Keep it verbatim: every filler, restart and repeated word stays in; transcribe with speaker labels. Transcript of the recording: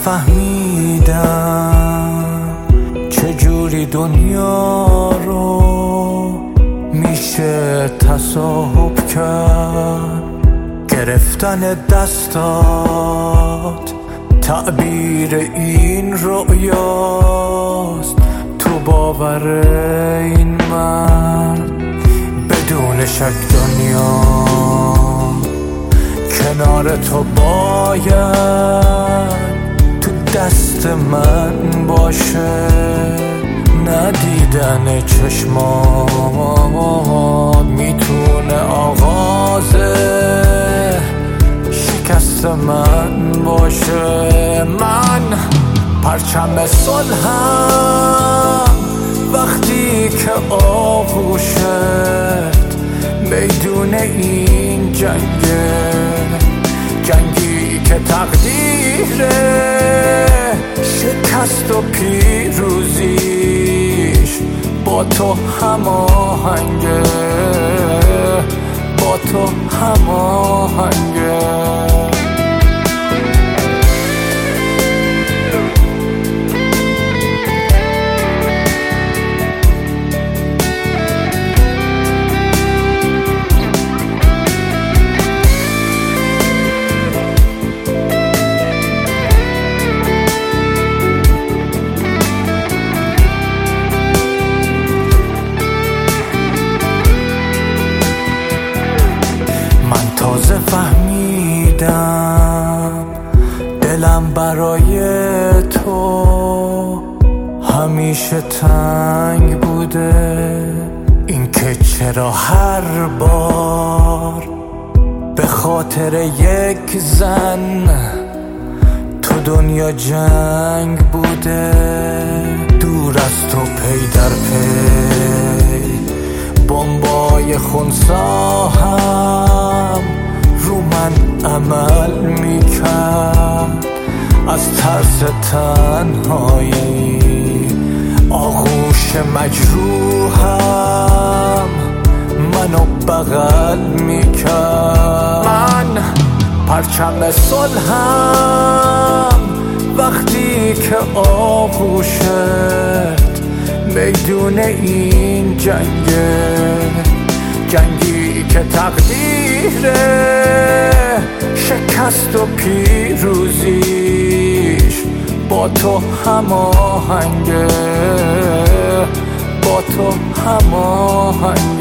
Speaker 1: فهمیدم چجوری دنیا رو میشه تصاحب کرد. گرفتن دستات تعبیر این رؤیاست، تو باور این مرد بدون شک دنیا کنار تو باید تو دست من باشه. ندیدن چشمات میتونه آغاز شکست من باشه. من پرچم صلحم وقتی که آغوشت میدون این جنگه، جنگی که تقدیره شکست و پیروزیش با تو هماهنگه، با تو هماهنگه. تازه فهمیدم دلم برای تو همیشه تنگ بوده. اینکه چرا هر بار به خاطر یک زن تو دنیا جنگ بوده. دور از تو پی در پی بمبای خونساهم رو من عمل میکرد. از ترس تنهایی آغوش مجروحم منو بغل میکرد. من پرچم صلحم وقتی که آغوشت میدون این جنگه، جنگی که تقدیره شکست و پیروزیش با تو هماهنگه، با تو هماهنگه.